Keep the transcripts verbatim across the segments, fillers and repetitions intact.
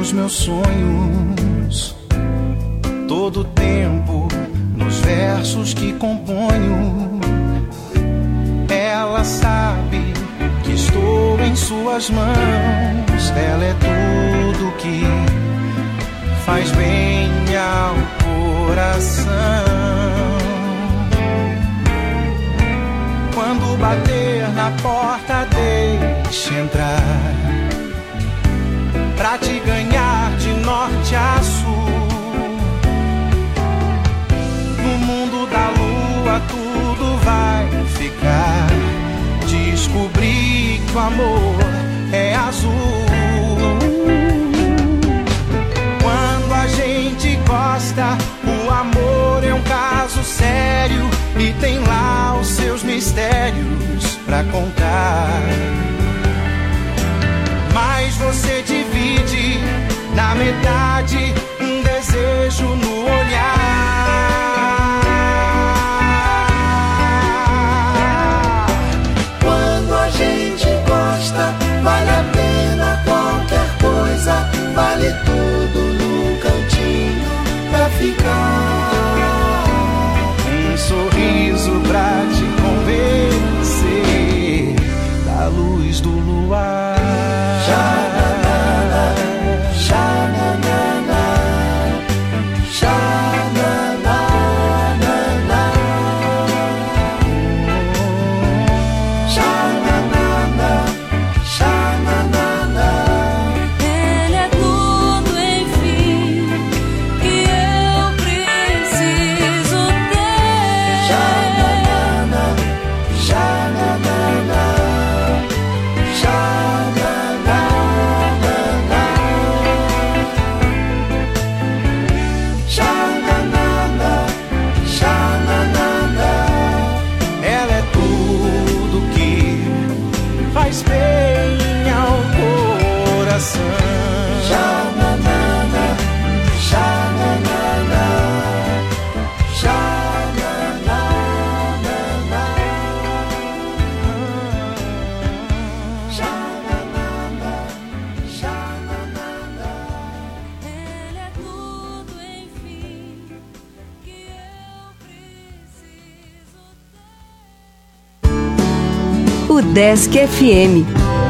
dos meus sonhos, todo tempo nos versos que componho. Ela sabe que estou em suas mãos. Ela é tudo que faz bem ao coração. Quando bater na porta, deixe entrar, pra te ganhar de norte a sul. No mundo da lua tudo vai ficar. Descobri que o amor é azul. Quando a gente gosta, o amor é um caso sério e tem lá os seus mistérios pra contar. Mas você divide na metade um desejo no olhar. Quando a gente gosta, vale a pena qualquer coisa, vale tudo num cantinho pra ficar. Um sorriso pra te convencer da luz do luar. Xananana, xananana, xananana. Xananana, xananana. Ele é tudo, enfim, que eu preciso ter. Xananana, xananana, xananana. Xananana, xananana. Ela é tudo que faz bem ao coração. Xananana, xananana, xananana. Xananana, xananana. Ele é tudo, enfim, que eu preciso ter. O Desk F M.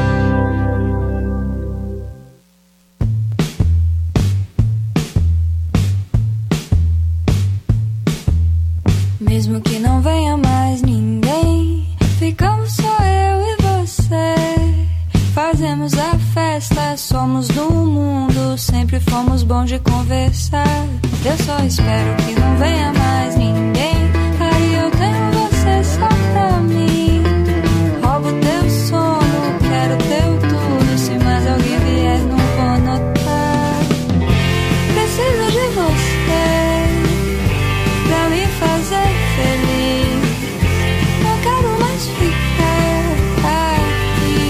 Mesmo que não venha mais ninguém, ficamos só eu e você. Fazemos a festa, somos do mundo, sempre fomos bons de conversar. Eu só espero que não venha mais ninguém, aí eu tenho você só pra mim. Roubo teu sono, quero teu tudo, se mais alguém vier não vou notar. Preciso de você pra me fazer feliz. Não quero mais ficar aqui.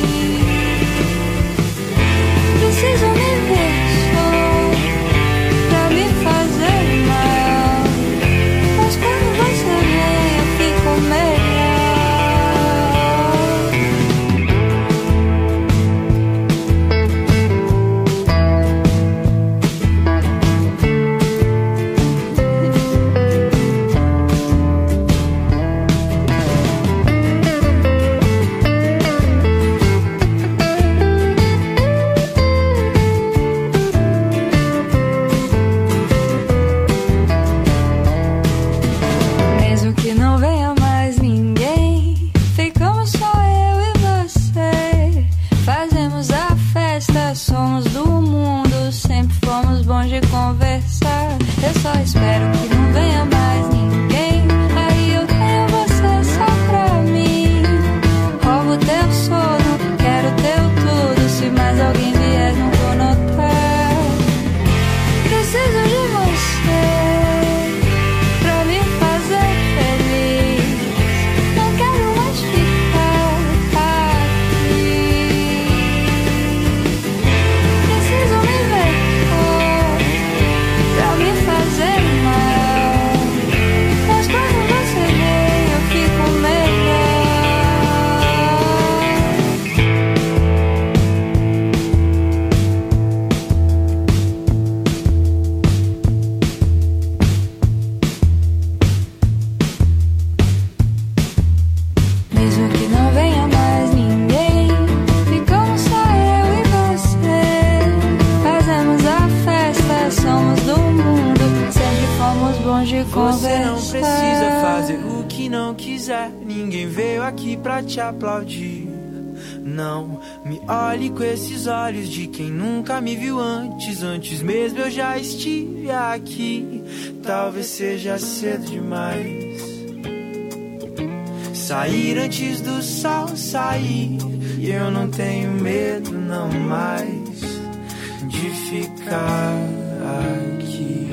Preciso me ver só pra me fazer mal. Mas quando você vem eu fico melhor. Mesmo que não venha mais ninguém, ficamos só eu e você. Fazemos a festa, somos do mundo, sempre fomos bons de conversar. Eu só espero que não venha mais ninguém, aí eu tenho você só pra mim. Roubo teu sono, quero teu tudo, se mais alguém vier não vou notar. Preciso de você pra me fazer feliz. Não quero mais ficar aqui. Preciso me ver só pra me fazer mal. de conversar. Você não precisa fazer o que não quiser. Ninguém veio aqui pra te aplaudir. Não me olhe com esses olhos de quem nunca me viu antes. Antes mesmo eu já estive aqui. Talvez seja cedo demais sair antes do sol sair. E eu não tenho medo não mais de ficar aqui.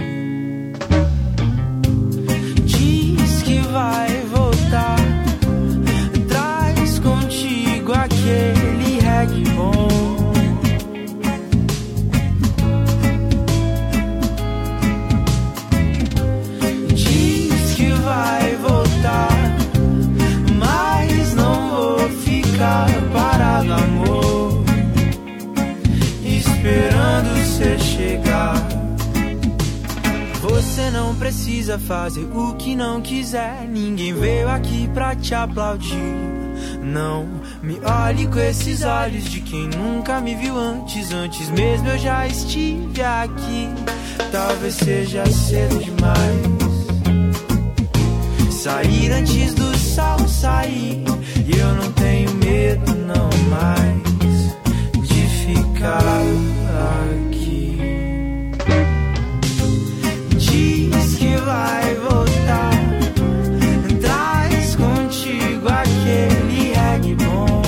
Diz que vai voltar, traz contigo aquele reggae bom. Diz que vai voltar, mas não vou ficar parado, amor, esperando você chegar. Você não precisa fazer o que não quiser. Ninguém veio aqui pra te aplaudir. Não me olhe com esses olhos de quem nunca me viu antes. Antes mesmo eu já estive aqui. Talvez seja cedo demais sair antes do sol sair. E eu não tenho medo não mais de ficar aqui. Diz que vai voltar, traz contigo aquele reggae bom.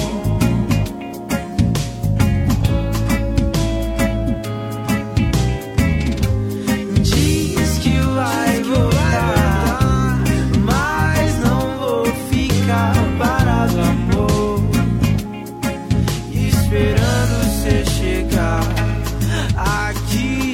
Diz que vai voltar, mas não vou ficar parado, amor, esperando você chegar aqui.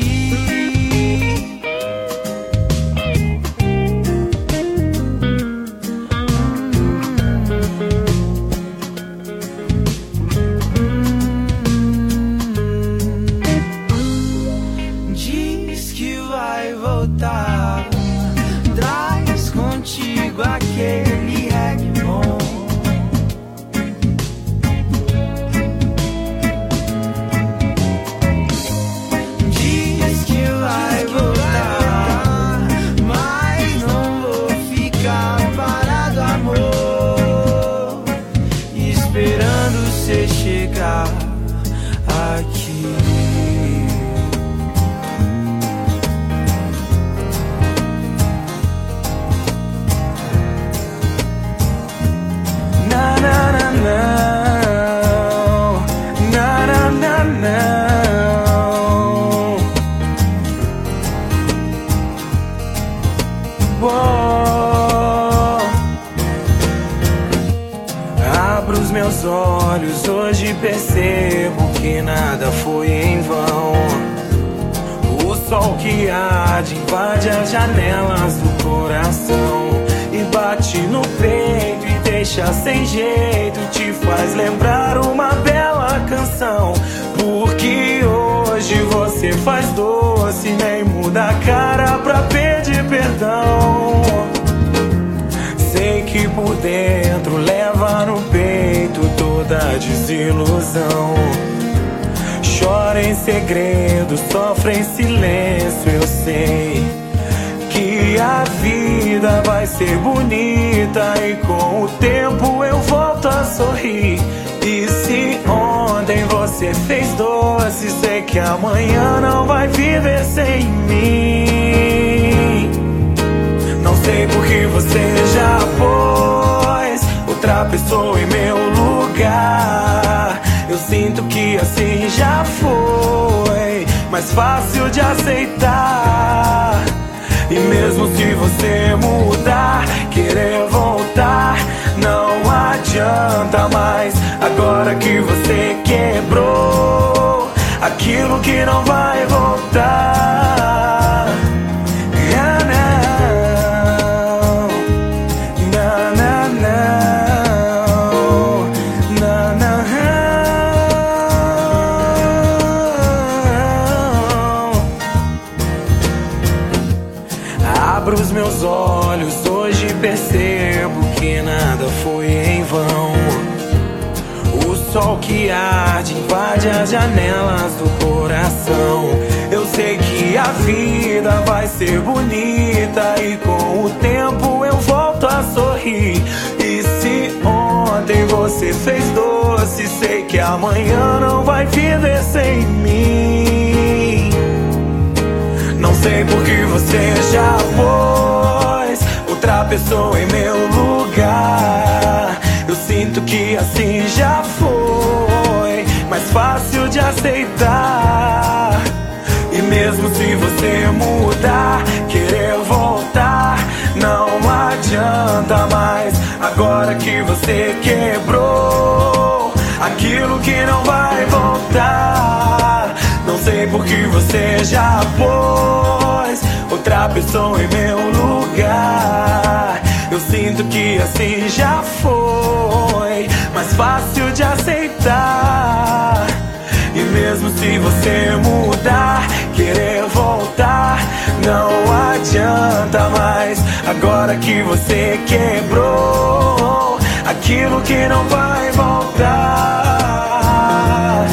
Diz que vai voltar, traz contigo aquele reggae bom. Diz que vai voltar, mas não vou ficar parado, amor, esperando você chegar aqui. Na na na não, na na na não. Uou. Abro os meus olhos, hoje percebo que nada foi em vão. O sol que arde invade as janelas do coração e bate no peito e deixa sem jeito, te faz lembrar uma bela canção. Porque hoje você faz doce, nem muda a cara pra pedir perdão. Sei que por dentro leva no peito toda a desilusão. Chora em segredo, sofre em silêncio, eu sei que a vida vai ser bonita e com o tempo eu volto a sorrir. E se ontem você fez doce, sei que amanhã não vai viver sem mim. Não sei por que você já pôs outra pessoa em meu lugar. Eu sinto que assim já foi mais fácil de aceitar. E mesmo se você mudar, querer voltar, não adianta mais. Agora que você quebrou aquilo que não vai voltar. Não, não, não, não, não, não. Abro os meus olhos, hoje percebo que nada foi em vão. O sol que arde invade as janelas do coração. Eu sei que a a vida vai ser bonita e com o tempo eu volto a sorrir. E se ontem você fez doce, sei que amanhã não vai viver sem mim. Não sei por que você já pôs outra pessoa em meu lugar. Eu sinto que assim já foi mais fácil de aceitar. E mesmo se você mudar, querer voltar, não adianta mais. Agora que você quebrou aquilo que não vai voltar. Não sei por que você já pôs outra pessoa em meu lugar. Eu sinto que assim já foi mais fácil de aceitar. E mesmo se você mudar, querer voltar, não adianta mais. Agora que você quebrou aquilo que não vai voltar.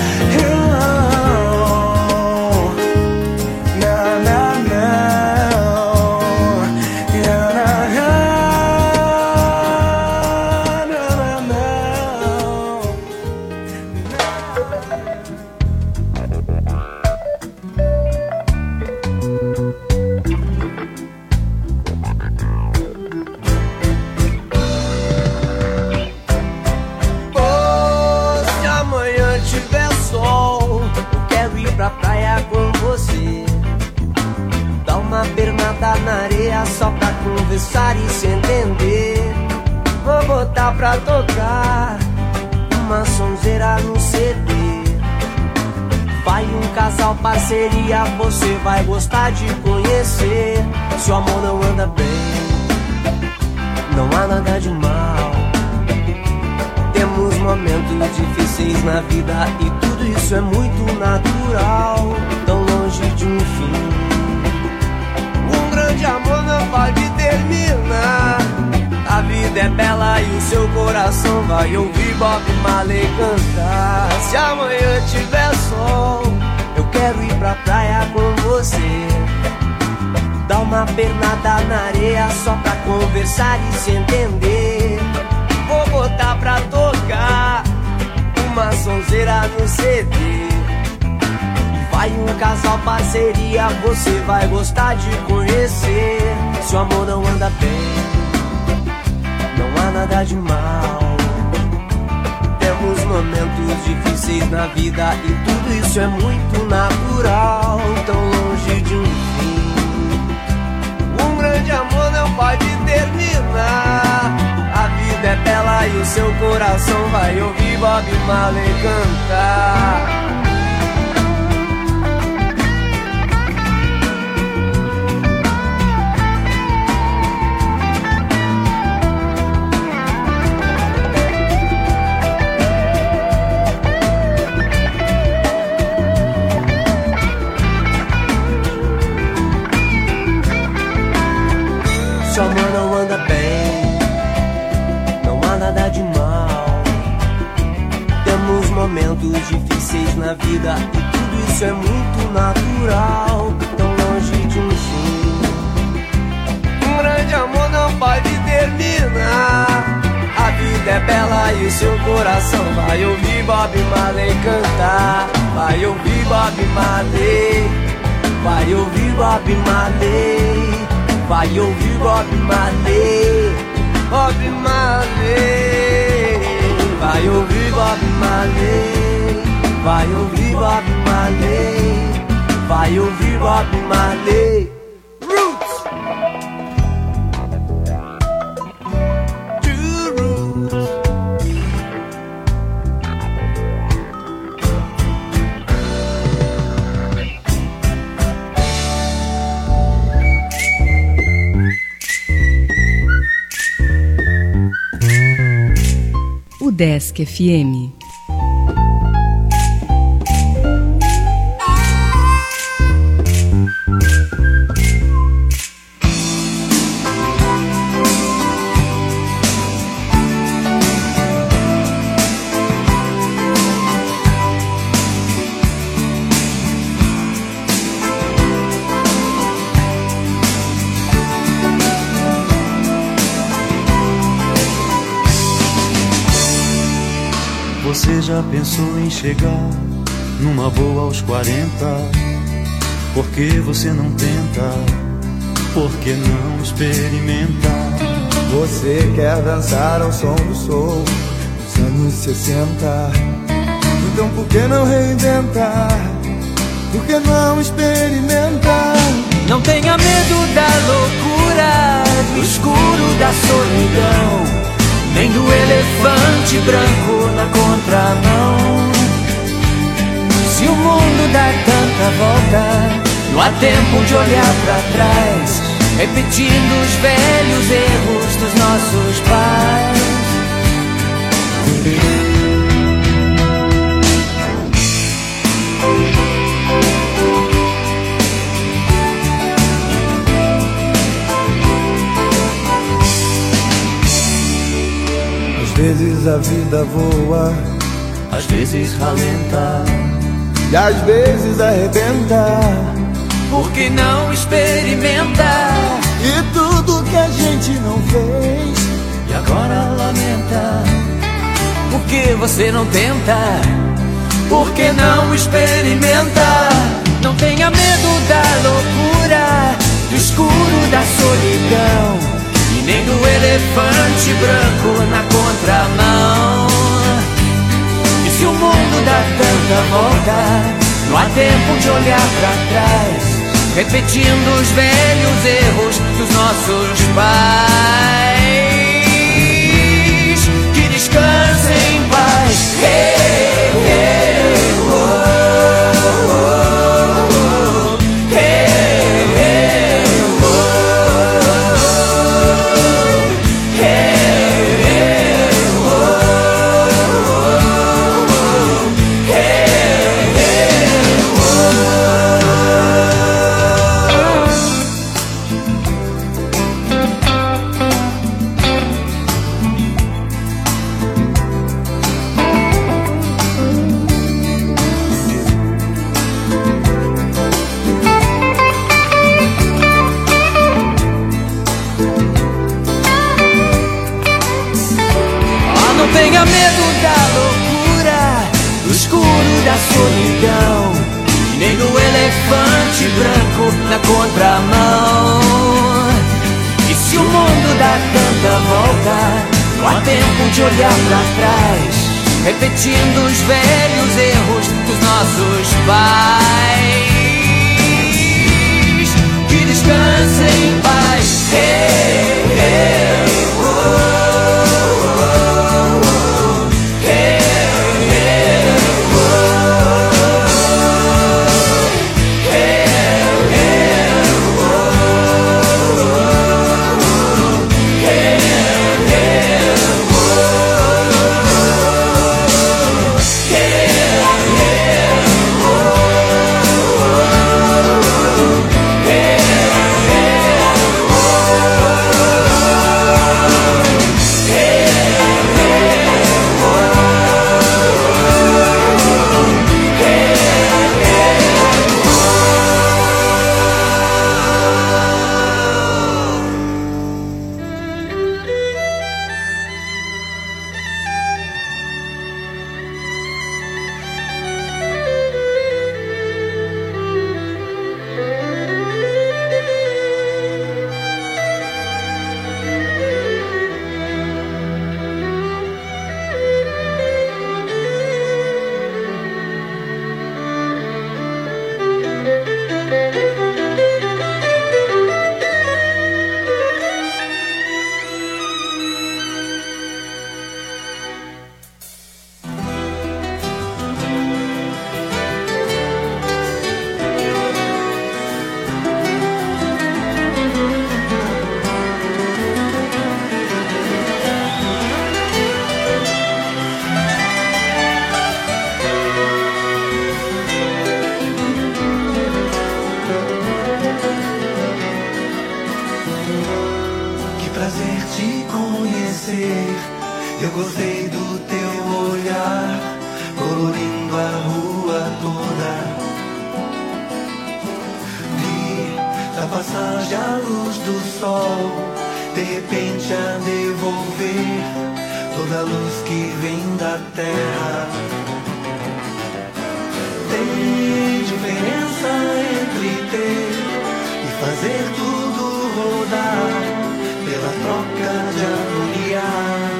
Na areia só pra conversar e se entender. Vou botar pra tocar uma sonzeira no C D. Vai um casal parceria, você vai gostar de conhecer. Se o amor não anda bem, não há nada de mal. Temos momentos difíceis na vida e tudo isso é muito natural. Tão longe de um fim, grande amor não pode terminar. A vida é bela e o seu coração vai ouvir Bob Marley cantar. Se amanhã tiver sol, eu quero ir pra praia com você. Dar uma pernada na areia só pra conversar e se entender. Vou botar pra tocar uma sonzeira no C D. Vai um casal parceria, você vai gostar de conhecer. Se o amor não anda bem, não há nada de mal. Temos momentos difíceis na vida e tudo isso é muito natural. Tão longe de um fim, um grande amor não pode terminar. A vida é bela e o seu coração vai ouvir Bob Marley cantar. Se o amor não anda bem, não há nada de mal. Temos momentos difíceis na vida e tudo isso é muito natural. Tão longe de um fim, um grande amor não pode terminar. A vida é bela e o seu coração vai ouvir Bob Marley cantar. Vai ouvir Bob Marley, vai ouvir Bob Marley. Vai ouvir Bob Marley, Bob Marley. Vai ouvir Bob Marley, vai ouvir Bob Marley. Vai ouvir Bob Marley. Roots. Two roots. Desk F M. Você já pensou em chegar numa boa aos quarenta? Por que você não tenta? Por que não experimenta? Você quer dançar ao som do soul dos anos sessenta? Então por que não reinventar? Por que não experimentar? Não tenha medo da loucura, do escuro da solidão, nem do elefante branco na contramão. Se o mundo dá tanta volta, não há tempo de olhar pra trás, repetindo os velhos erros dos nossos pais. Às vezes a vida voa, às vezes ralenta, e às vezes arrebenta. Por que não experimenta? E tudo que a gente não fez e agora lamenta. Por que você não tenta? Por que não experimenta? Não tenha medo da loucura, do escuro da solidão, e nem do elefante branco na contramão. E se o mundo dá tanta volta, não há tempo de olhar pra trás, repetindo os velhos erros dos nossos pais. Que descansem em paz. Hey, hey, oh, oh, oh. Hey, hey, oh, oh. Hey, hey, oh, oh. Hey, hey, tenha medo da loucura, do escuro da solidão, e nem do elefante branco na contramão. E se o mundo dá tanta volta, não há tempo de olhar pra trás, repetindo os velhos erros dos nossos pais. Que descansem em paz. Hey, hey, oh. Eu gostei do teu olhar, colorindo a rua toda. Vi da passagem a luz do sol, de repente a devolver toda luz que vem da terra. Tem diferença entre ter e fazer tudo rodar pela troca de harmonia.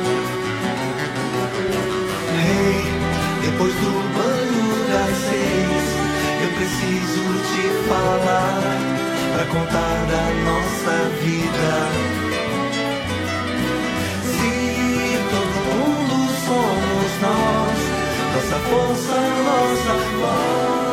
Hey, depois do banho das seis, eu preciso te falar pra contar da nossa vida. Se todo mundo somos nós, nossa força, nossa voz.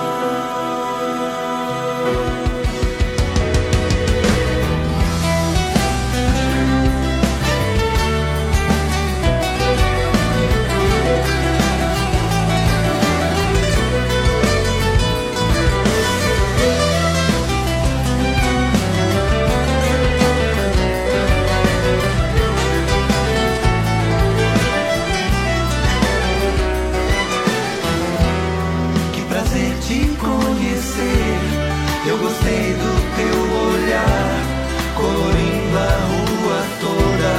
Eu gostei do teu olhar, colorindo a rua toda.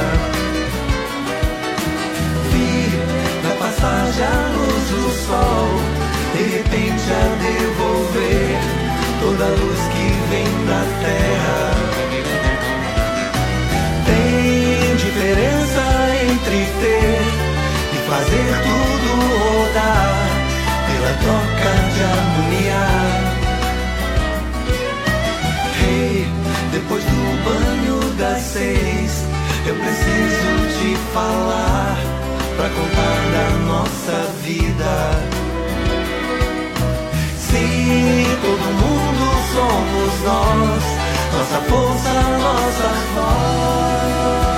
Vi na passagem a luz do sol, de repente a devolver toda a luz que vem da terra. Tem diferença entre ter e fazer tudo rodar pela troca de harmonia. Depois do banho das seis, eu preciso te falar pra contar da nossa vida. Se todo mundo somos nós, nossa força, nossa voz.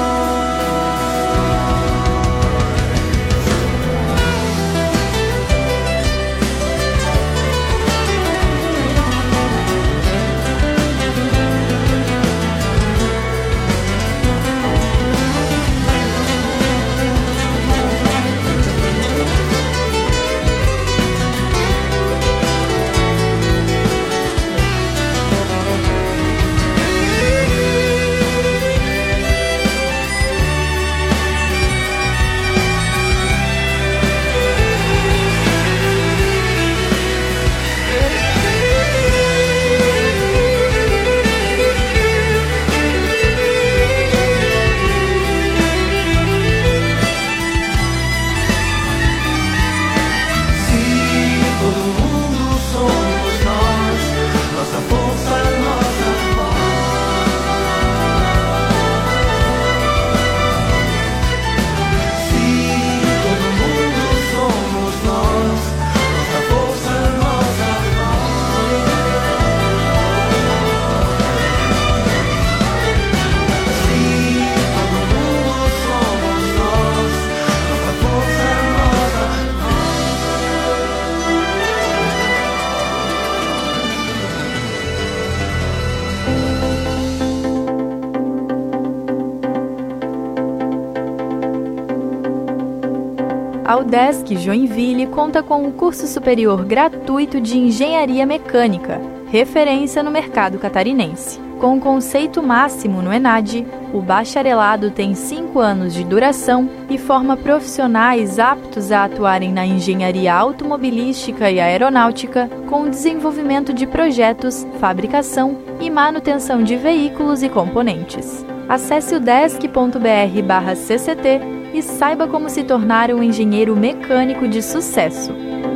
A UDESC Joinville conta com um curso superior gratuito de Engenharia Mecânica, referência no mercado catarinense. Com o conceito máximo no ENAD, o bacharelado tem cinco anos de duração e forma profissionais aptos a atuarem na engenharia automobilística e aeronáutica, com desenvolvimento de projetos, fabricação e manutenção de veículos e componentes. Acesse udesc ponto br barra C C T e saiba como se tornar um engenheiro mecânico de sucesso.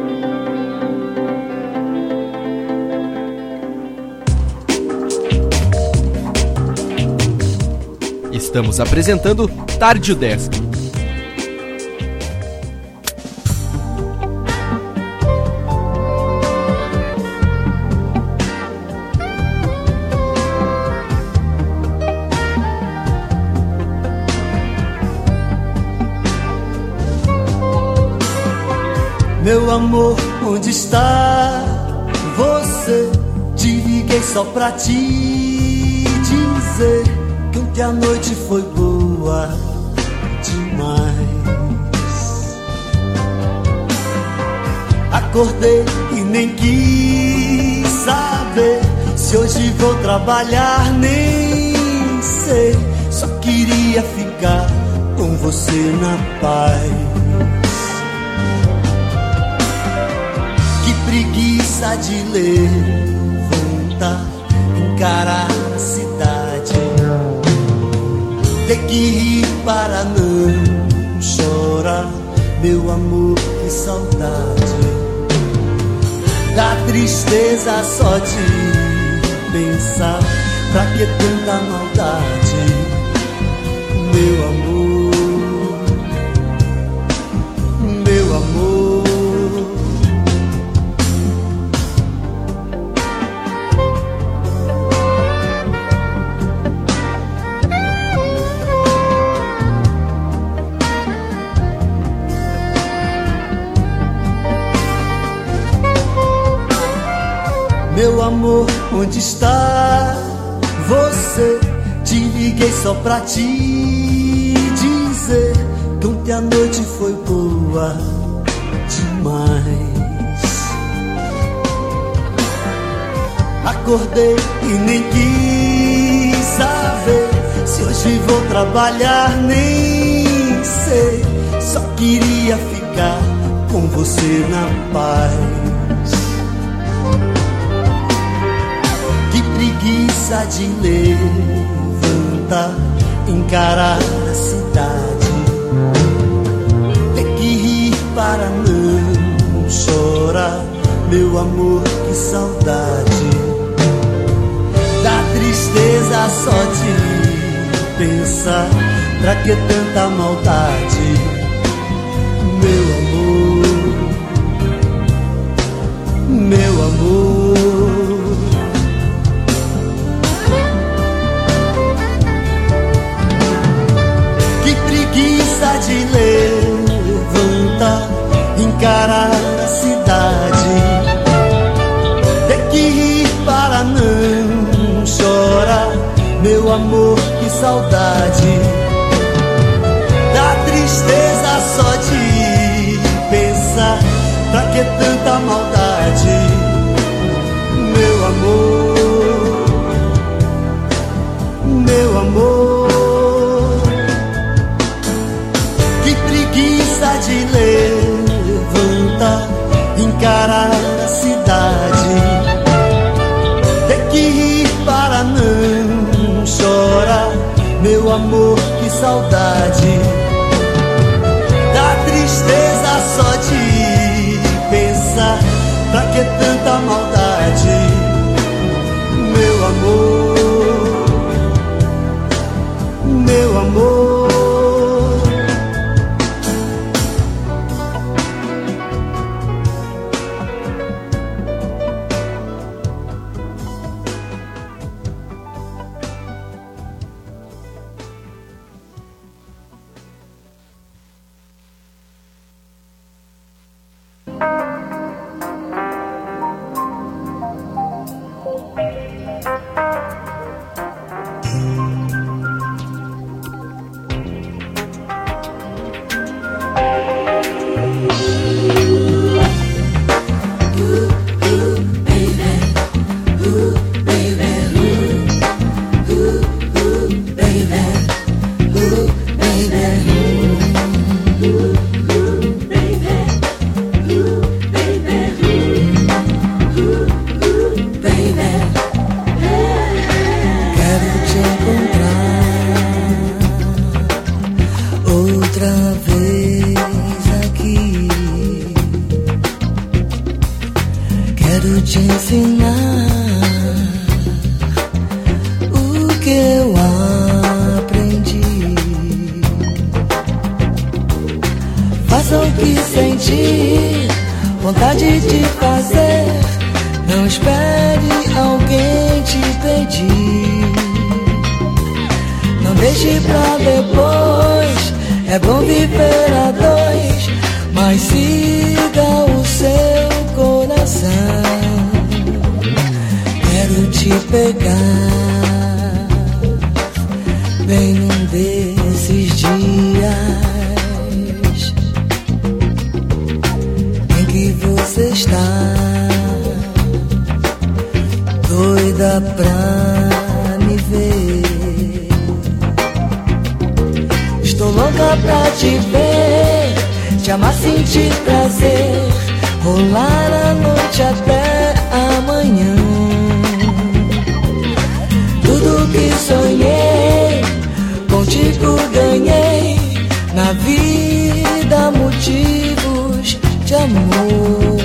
Estamos apresentando Tarde UDESC. Meu amor, onde está você? Te liguei só pra te dizer que ontem a noite foi boa demais. Acordei e nem quis saber se hoje vou trabalhar, nem sei. Só queria ficar com com você na paz. Que preguiça de levantar, encarar a cidade, ter que rir para não chorar. Meu amor, que saudade. Dá tristeza só de pensar. Pra que tanta maldade, meu amor, meu amor. Meu amor, onde está você? Te liguei só pra te dizer que ontem a noite foi boa demais. Acordei e nem quis saber se hoje vou trabalhar, nem sei. Só queria ficar com você na paz. Preguiça de levantar, encarar a cidade, ter que rir para não chorar. Meu amor, que saudade. Dá tristeza só de pensar. Pra que tanta maldade, meu amor, meu amor. De levantar, encarar a cidade, ter que rir para não chorar. Meu amor, que saudade. Dá tristeza só de pensar. Pra que tanta maldade, meu amor, meu amor. De levantar, encarar a cidade, ter que rir para não chorar. Meu amor, que saudade. Dá tristeza só de pensar. Pra que tanta maldade, meu amor, meu amor. Estou louca louca pra te ver, te amar, sentir prazer, rolar a noite até amanhã. Tudo que sonhei, contigo ganhei, na vida motivos de amor.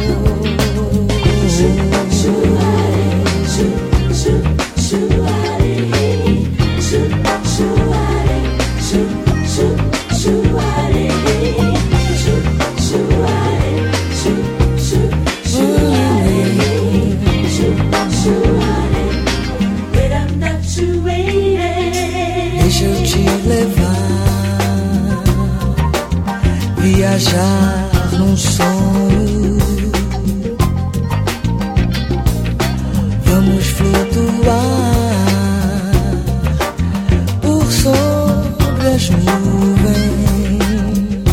Deixa eu te levar, viajar num sonho. Vamos flutuar por sobre as nuvens,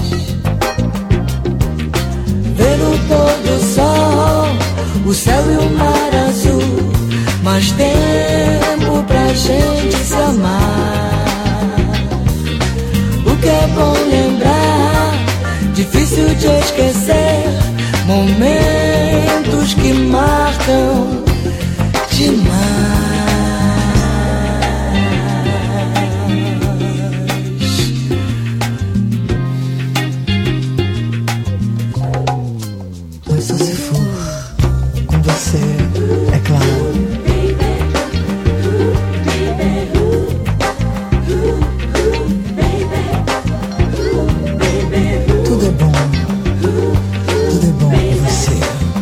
ver o pôr do sol, o céu e o mar azul. Mais tempo pra gente se amar. O que é bom lembrar, difícil de esquecer, momentos que marcam demais. Mas só se for com você, é claro. Tudo é bom, tudo é bom com você.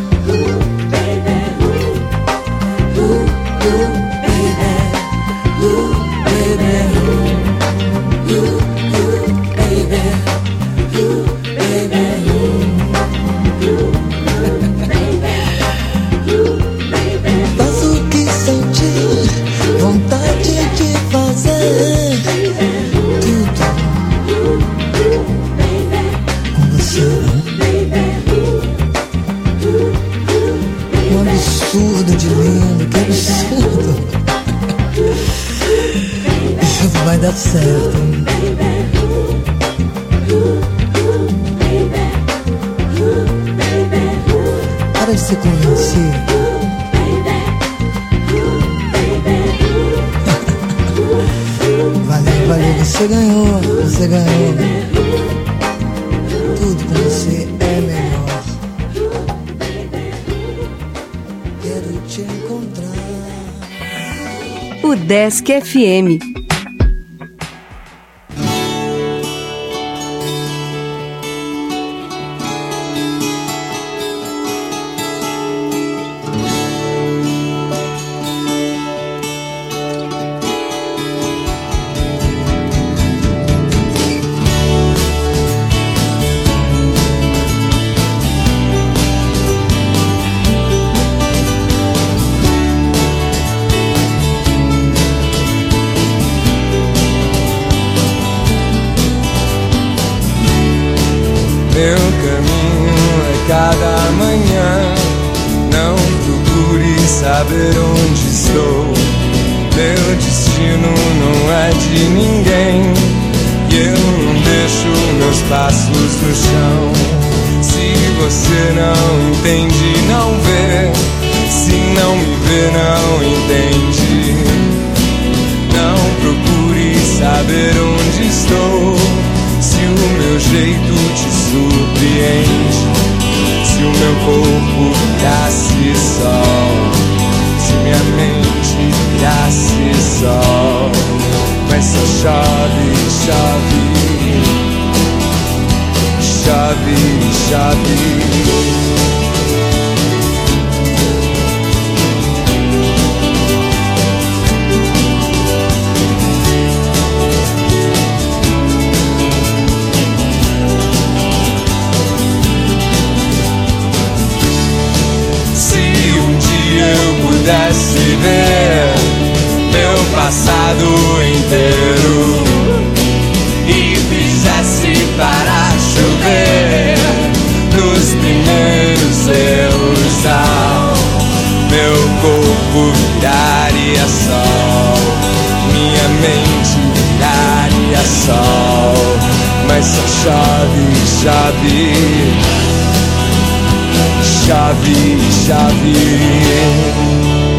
Faço o que sentir, vontade de fazer tudo com você. Um absurdo de lindo, que absurdo. Isso vai dar certo. Para de se convencer. Valeu, valeu, você ganhou, você ganhou. Tudo com você é melhor. Quero te encontrar. O Desk F M. Meu caminho é cada manhã. Não procure saber onde estou. Meu destino não é de ninguém, e eu não deixo meus passos no chão. Se você não entende, não vê. Se não me vê, não entende. Não procure saber onde estou. Se o meu jeito te surpreende, se o meu corpo virasse sol, se minha mente virasse sol. Mas só chove, chove, chove, chove. Pudesse ver meu passado inteiro e fizesse parar chover nos primeiros erros, ao meu corpo viraria sol, minha mente viraria sol. Mas chave, chave, chave, chave.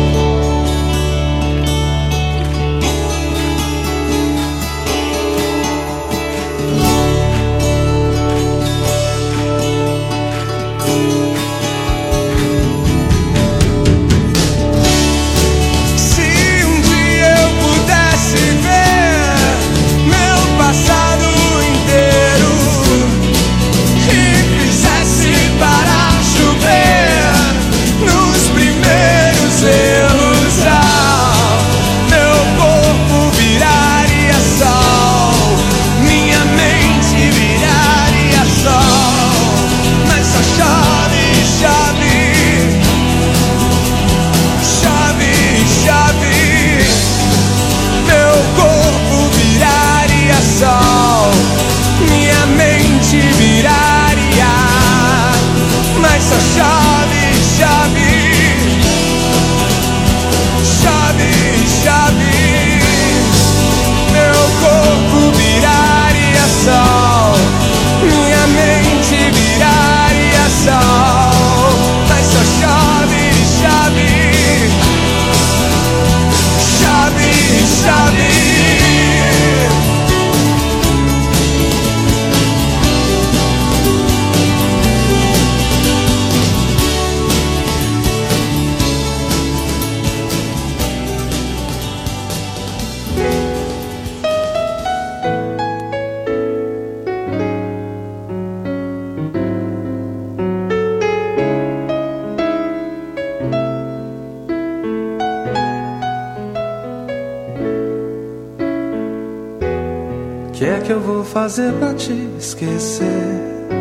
Que é que eu vou fazer pra te esquecer?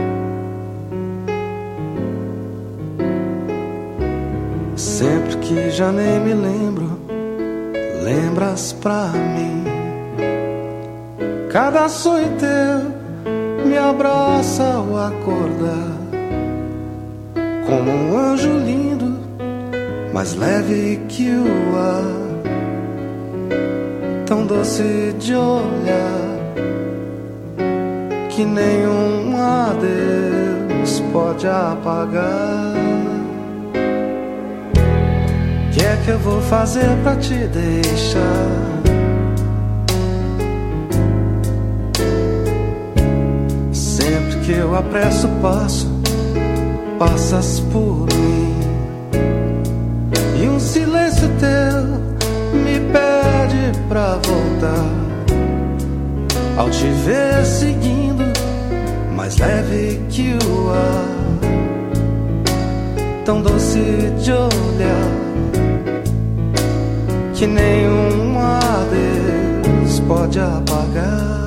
Sempre que já nem me lembro, lembras pra mim. Cada sonho teu me abraça ao acordar, como um anjo lindo, mais leve que o ar, tão doce de olhar, que nenhum adeus pode apagar. Que é que eu vou fazer pra te deixar? Sempre que eu apresso o passo, passas por mim, e um silêncio teu me pede pra voltar. Ao te ver seguindo, mais leve que o ar, tão doce de olhar, que nenhum adeus pode apagar.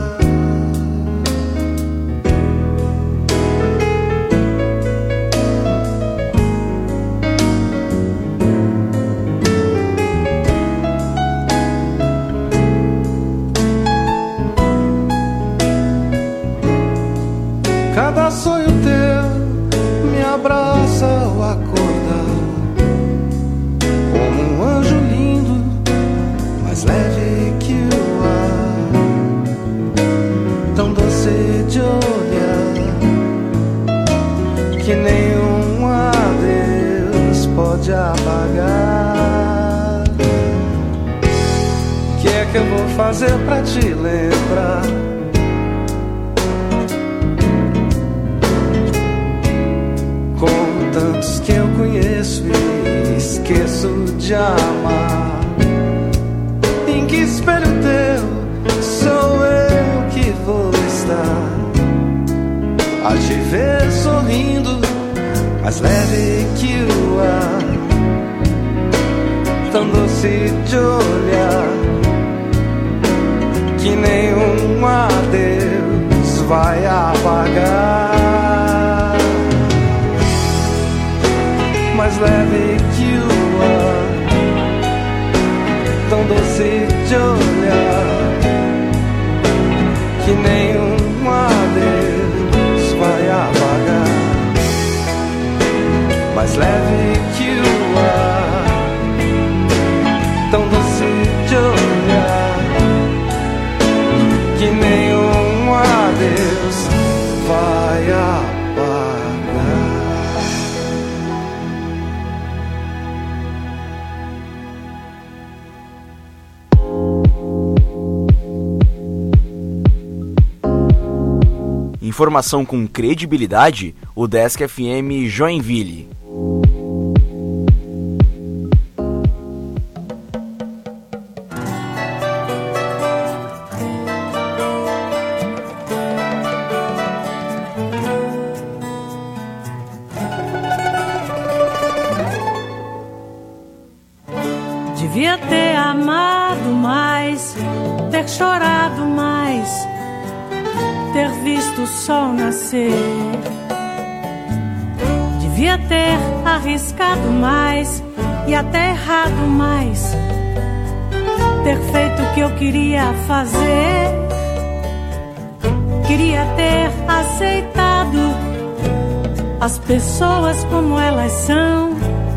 Cada sonho teu me abraça ao acordar, como um anjo lindo, mais leve que o ar, tão doce de olhar, que nenhum adeus pode apagar. Que é que eu vou fazer pra te lembrar? Como tantos que eu conheço e esqueço de amar. Em que espelho teu sou eu que vou estar? A te ver sorrindo, mais leve que o ar, tão doce de olhar, que nenhum adeus vai apagar. Mais leve que o ar, tão doce de olhar, que nenhum adeus vai apagar. Mais leve que o ar, tão doce de olhar, que nenhum adeus Informação com credibilidade, o Desk F M Joinville. Devia ter amado mais, ter chorado mais, ter visto o sol nascer. Devia ter arriscado mais e até errado mais, ter feito o que eu queria fazer. Queria ter aceitado as pessoas como elas são.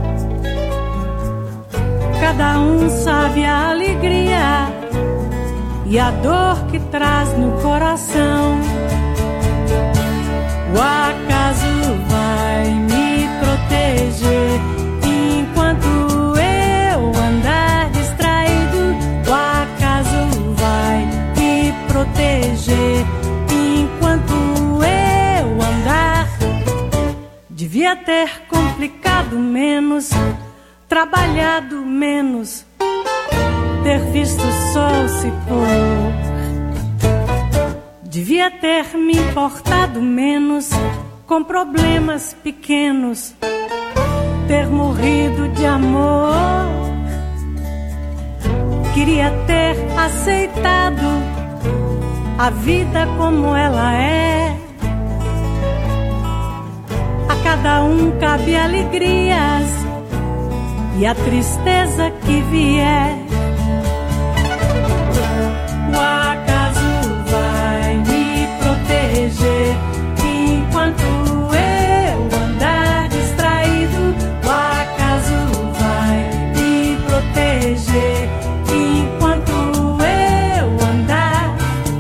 Cada um sabe a alegria e a dor que traz no coração. O acaso vai me proteger enquanto eu andar distraído. O acaso vai me proteger enquanto eu andar. Devia ter complicado menos, trabalhado menos, ter visto o sol se pôr. Devia ter me importado menos com problemas pequenos, ter morrido de amor. Queria ter aceitado a vida como ela é. A cada um cabe alegrias e a tristeza que vier. O acaso vai me proteger enquanto eu andar distraído. O acaso vai me proteger enquanto eu andar.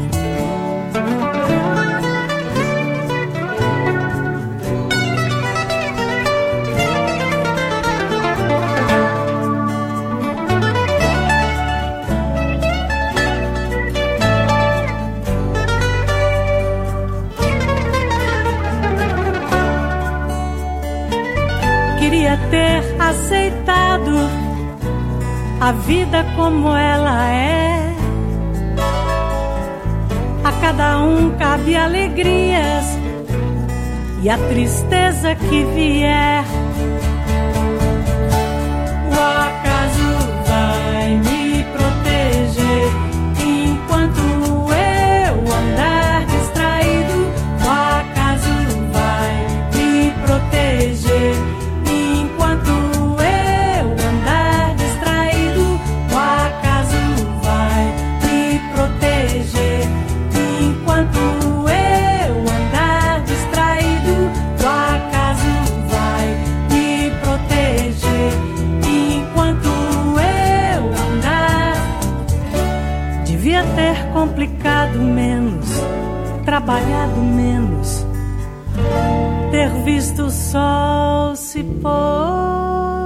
Queria ter aceitado a vida como ela é. A cada um cabe alegrias e a tristeza que vier. O acaso vai me proteger enquanto eu andar distraído. O acaso vai me proteger enquanto eu andar distraído. O acaso vai me proteger enquanto eu andar distraído. O acaso vai me proteger enquanto eu andar. Devia ter complicado menos, trabalhado menos, ter visto o sol se pôr.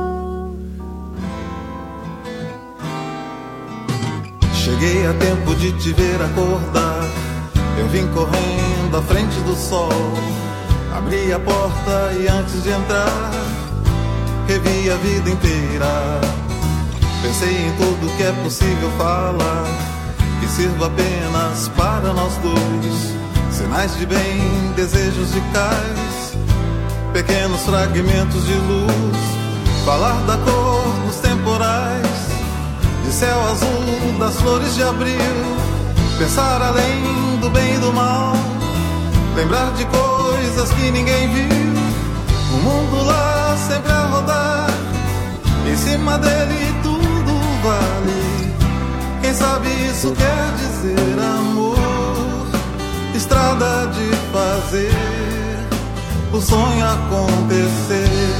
Cheguei a tempo de te ver acordar. Eu vim correndo à frente do sol. Abri a porta e antes de entrar, revi a vida inteira. Pensei em tudo que é possível falar, que sirva apenas para nós dois. Sinais de bem, desejos de cais, pequenos fragmentos de luz. Falar da cor dos temporais, de céu azul, das flores de abril. Pensar além do bem e do mal, lembrar de coisas que ninguém viu. O mundo lá sempre a rodar, em cima dele tudo vale. Quem sabe isso quer dizer amor, estrada de fazer o sonho acontecer.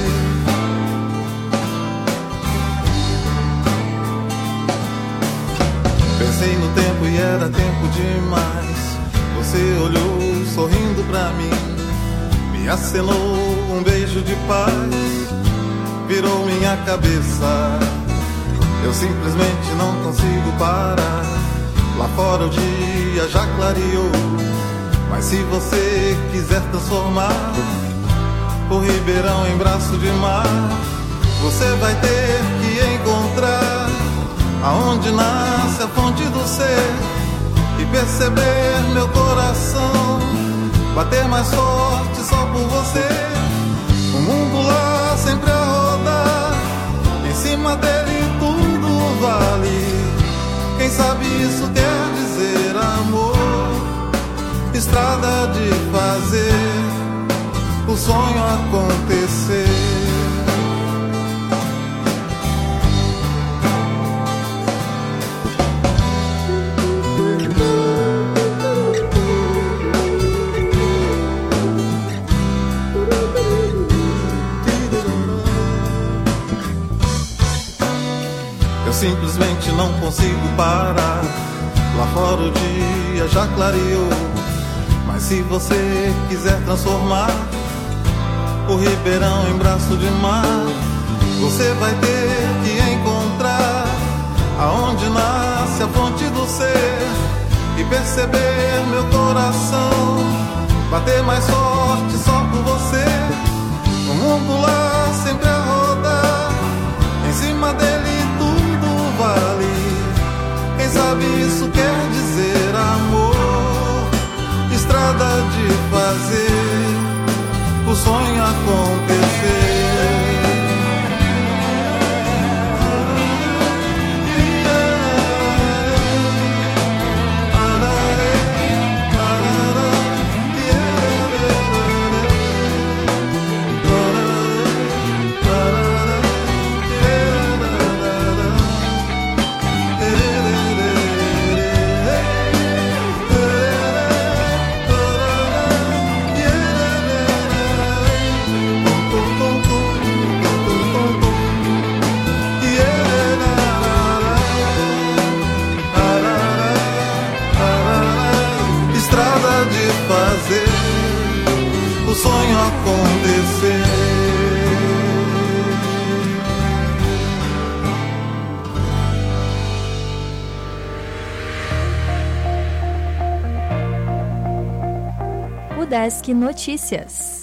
Pensei no tempo e era tempo demais. Você olhou sorrindo pra mim, me acenou um beijo de paz, virou minha cabeça. Eu simplesmente não consigo parar. Lá fora o dia já clareou, Mas se você quiser transformar o Ribeirão em braço de mar, você vai ter que encontrar aonde nasce a fonte do ser e perceber meu coração bater mais forte só por você. O mundo lá sempre a rodar, em cima dele tudo vale. Quem sabe isso quer dizer amor, estrada de fazer o sonho acontecer. Eu simplesmente não consigo parar. Lá fora o dia já clareou, mas se você quiser transformar o Ribeirão em braço de mar, você vai ter que encontrar aonde nasce a fonte do ser e perceber meu coração bater mais forte só por você. O mundo lá sempre a rodar, em cima dele tudo vale. Quem sabe isso quer dizer amor, estrada de fazer o sonho acontecer. O sonho acontecer. O Desk Notícias.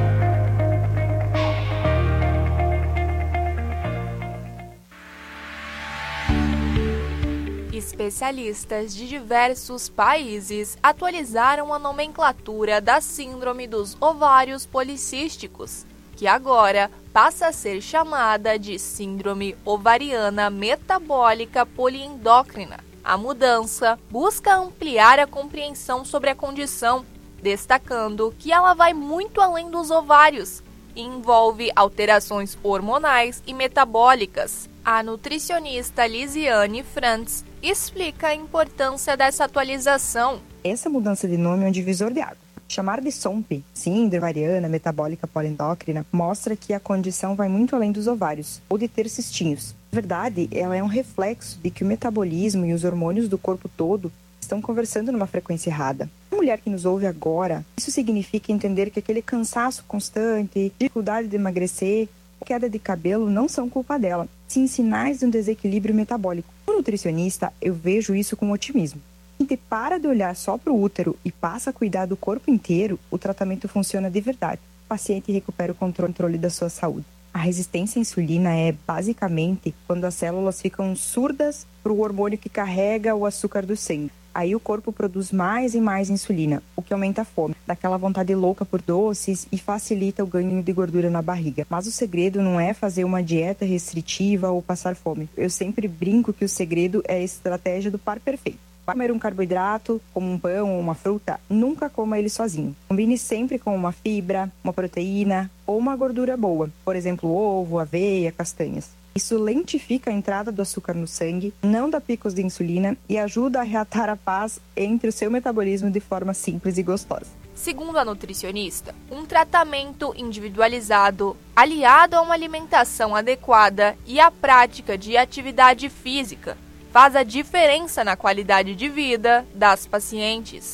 Especialistas de diversos países atualizaram a nomenclatura da síndrome dos ovários policísticos, que agora passa a ser chamada de síndrome ovariana metabólica poliendócrina. A mudança busca ampliar a compreensão sobre a condição, destacando que ela vai muito além dos ovários e envolve alterações hormonais e metabólicas. A nutricionista Lisiane Frantz explica a importância dessa atualização. Essa mudança de nome é um divisor de água. Chamar de S O M P, síndrome ovariana metabólica poliendócrina, mostra que a condição vai muito além dos ovários ou de ter cistinhos. Na verdade, ela é um reflexo de que o metabolismo e os hormônios do corpo todo estão conversando numa frequência errada. A mulher que nos ouve agora, isso significa entender que aquele cansaço constante, dificuldade de emagrecer, queda de cabelo não são culpa dela, sim sinais de um desequilíbrio metabólico. Como nutricionista, eu vejo isso com otimismo. Se a gente para de olhar só para o útero e passa a cuidar do corpo inteiro, o tratamento funciona de verdade. O paciente recupera o controle da sua saúde. A resistência à insulina é basicamente quando as células ficam surdas para o hormônio que carrega o açúcar do sangue. Aí o corpo produz mais e mais insulina, o que aumenta a fome, dá aquela vontade louca por doces e facilita o ganho de gordura na barriga. Mas o segredo não é fazer uma dieta restritiva ou passar fome. Eu sempre brinco que o segredo é a estratégia do par perfeito. Vai comer um carboidrato, como um pão ou uma fruta, nunca coma ele sozinho. Combine sempre com uma fibra, uma proteína ou uma gordura boa, por exemplo, ovo, aveia, castanhas. Isso lentifica a entrada do açúcar no sangue, não dá picos de insulina e ajuda a reatar a paz entre o seu metabolismo de forma simples e gostosa. Segundo a nutricionista, um tratamento individualizado, aliado a uma alimentação adequada e a prática de atividade física, faz a diferença na qualidade de vida das pacientes.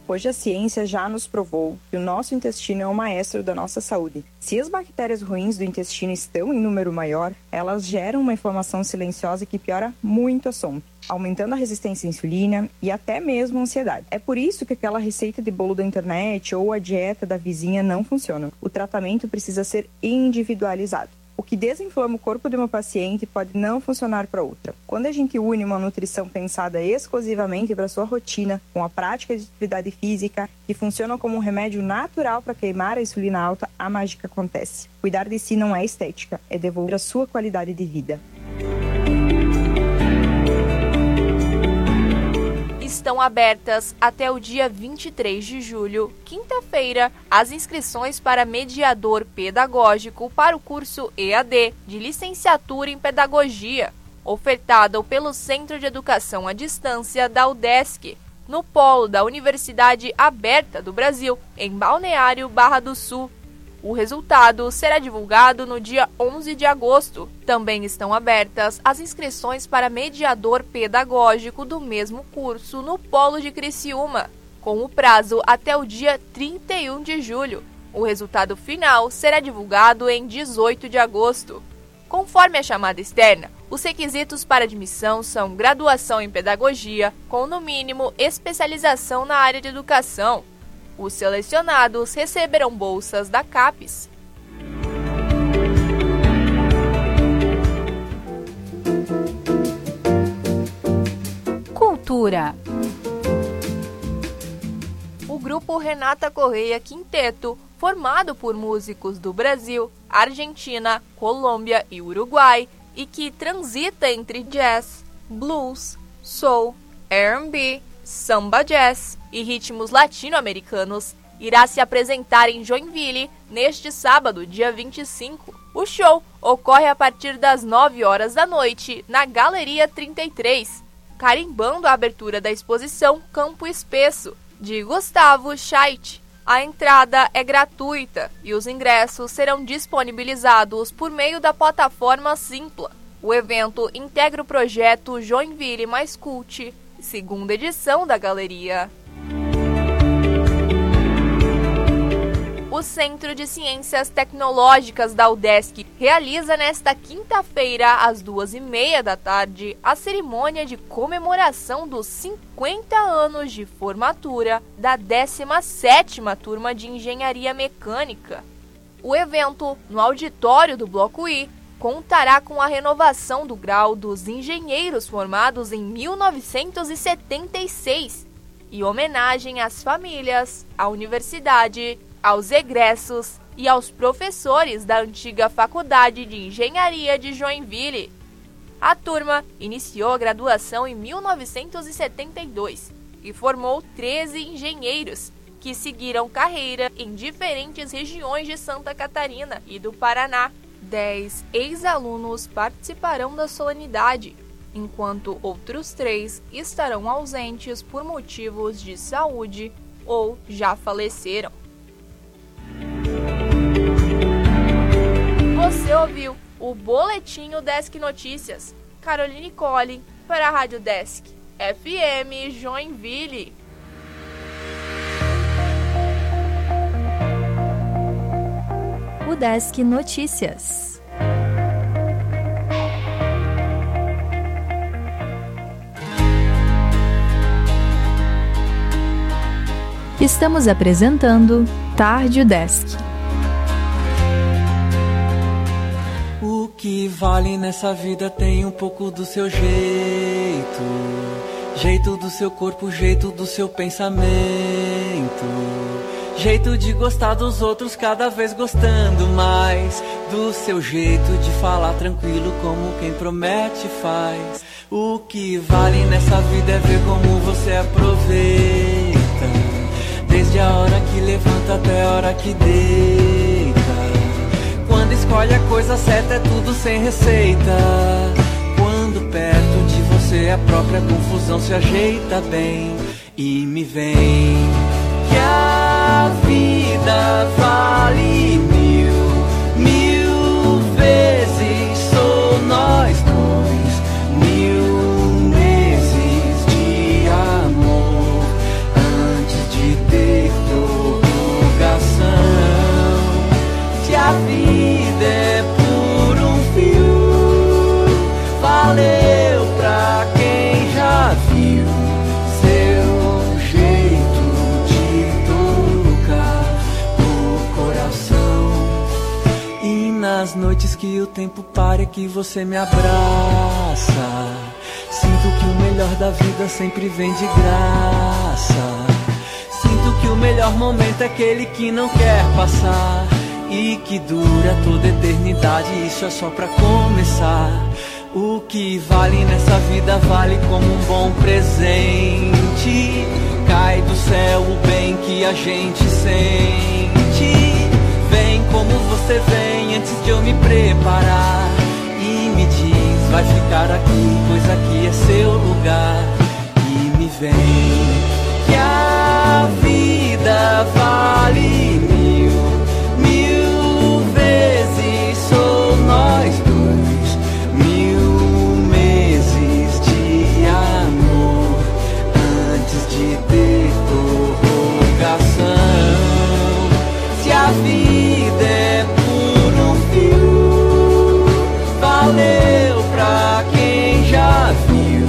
Hoje a ciência já nos provou que o nosso intestino é o maestro da nossa saúde. Se as bactérias ruins do intestino estão em número maior, elas geram uma inflamação silenciosa que piora muito a sono, aumentando a resistência à insulina e até mesmo a ansiedade. É por isso que aquela receita de bolo da internet ou a dieta da vizinha não funciona. O tratamento precisa ser individualizado. O que desinflama o corpo de uma paciente pode não funcionar para outra. Quando a gente une uma nutrição pensada exclusivamente para sua rotina, com a prática de atividade física, que funciona como um remédio natural para queimar a insulina alta, a mágica acontece. Cuidar de si não é estética, é devolver a sua qualidade de vida. Estão abertas até o dia vinte e três de julho, quinta-feira, as inscrições para mediador pedagógico para o curso E A D de licenciatura em pedagogia, ofertado pelo Centro de Educação à Distância da UDESC, no polo da Universidade Aberta do Brasil, em Balneário Barra do Sul. O resultado será divulgado no dia onze de agosto. Também estão abertas as inscrições para mediador pedagógico do mesmo curso no Polo de Criciúma, com o prazo até o dia trinta e um de julho. O resultado final será divulgado em dezoito de agosto. Conforme a chamada externa, os requisitos para admissão são graduação em pedagogia, com no mínimo especialização na área de educação. Os selecionados receberão bolsas da CAPES. Cultura. O grupo Renata Correia Quinteto, formado por músicos do Brasil, Argentina, Colômbia e Uruguai, e que transita entre jazz, blues, soul, R and B, samba jazz e ritmos latino-americanos, irá se apresentar em Joinville neste sábado, dia vinte e cinco. O show ocorre a partir das nove horas da noite na Galeria trinta e três, carimbando a abertura da exposição Campo Espesso, de Gustavo Scheidt. A entrada é gratuita e os ingressos serão disponibilizados por meio da plataforma Simpla. O evento integra o projeto Joinville Mais Cult, segunda edição da galeria. O Centro de Ciências Tecnológicas da UDESC realiza nesta quinta-feira, às duas e meia da tarde, a cerimônia de comemoração dos cinquenta anos de formatura da décima sétima Turma de Engenharia Mecânica. O evento, no auditório do Bloco I, contará com a renovação do grau dos engenheiros formados em mil novecentos e setenta e seis e homenagem às famílias, à universidade, aos egressos e aos professores da antiga Faculdade de Engenharia de Joinville. A turma iniciou a graduação em mil novecentos e setenta e dois e formou treze engenheiros que seguiram carreira em diferentes regiões de Santa Catarina e do Paraná. Dez ex-alunos participarão da solenidade, enquanto outros três estarão ausentes por motivos de saúde ou já faleceram. Você ouviu o Boletim UDESC Notícias. Caroline Colli para a Rádio UDESC F M Joinville. UDESC Notícias. Estamos apresentando Tarde UDESC. O que vale nessa vida tem um pouco do seu jeito, jeito do seu corpo, jeito do seu pensamento, jeito de gostar dos outros, cada vez gostando mais do seu jeito de falar tranquilo, como quem promete e faz. O que vale nessa vida é ver como você aproveita, desde a hora que levanta até a hora que deita. Quando escolhe a coisa certa é tudo sem receita. Quando perto de você a própria confusão se ajeita bem. E me vem que a vida vale mil, mil vezes. Sou nós dois, mil meses de amor antes de noites que o tempo para e que você me abraça. Sinto que o melhor da vida sempre vem de graça. Sinto que o melhor momento é aquele que não quer passar e que dura toda a eternidade. Isso é só pra começar. O que vale nessa vida vale como um bom presente. Cai do céu o bem que a gente sente. Vem como você vem antes de eu me preparar. E me diz, vai ficar aqui, pois aqui é seu lugar. E me vem que a vida vale mil, mil vezes. Sou nós dois, mil meses de amor antes de ter prorrogação. Se a vida é por um fio, valeu pra quem já viu.